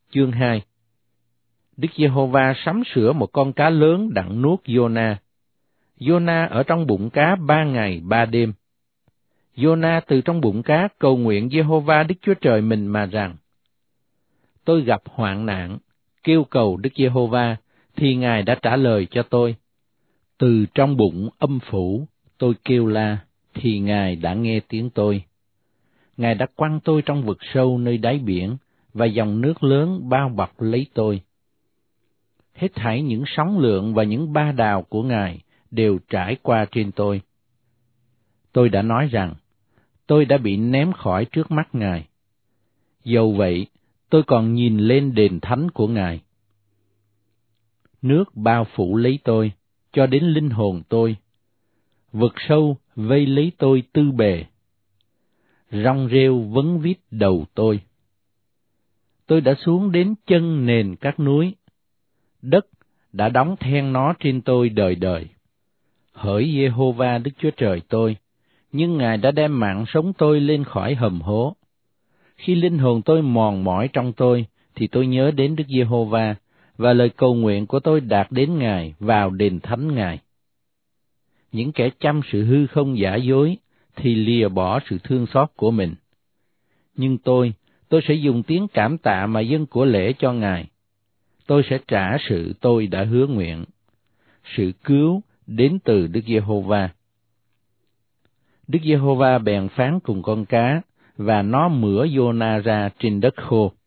Chương 2. Đức Giê-hô-va sắm sửa một con cá lớn đặng nuốt Giô-na. Giô-na ở trong bụng cá 3 ngày 3 đêm. Giô-na từ trong bụng cá cầu nguyện Giê-hô-va Đức Chúa Trời mình mà rằng: Tôi gặp hoạn nạn, kêu cầu Đức Giê-hô-va, thì Ngài đã trả lời cho tôi. Từ trong bụng âm phủ, tôi kêu la, thì Ngài đã nghe tiếng tôi. Ngài đã quăng tôi trong vực sâu nơi đáy biển, và dòng nước lớn bao bọc lấy tôi. Hết thảy những sóng lượn và những ba đào của Ngài đều trải qua trên tôi. Tôi đã nói rằng, tôi đã bị ném khỏi trước mắt Ngài. Dầu vậy, tôi còn nhìn lên đền thánh của Ngài. Nước bao phủ lấy tôi, cho đến linh hồn tôi. Vực sâu vây lấy tôi tư bề. Rong rêu vấn vít đầu tôi. Tôi đã xuống đến chân nền các núi. Đất đã đóng then nó trên tôi đời đời. Hỡi Giê-hô-va Đức Chúa Trời tôi, nhưng Ngài đã đem mạng sống tôi lên khỏi hầm hố. Khi linh hồn tôi mòn mỏi trong tôi, thì tôi nhớ đến Đức Giê-hô-va, và lời cầu nguyện của tôi đạt đến Ngài vào đền thánh Ngài. Những kẻ chăm sự hư không giả dối, thì lìa bỏ sự thương xót của mình. Nhưng tôi sẽ dùng tiếng cảm tạ mà dâng của lễ cho Ngài. Tôi sẽ trả sự tôi đã hứa nguyện. Sự cứu đến từ Đức Giê-hô-va. Đức Giê-hô-va bèn phán cùng con cá, và nó mửa Giô-na ra trên đất khô.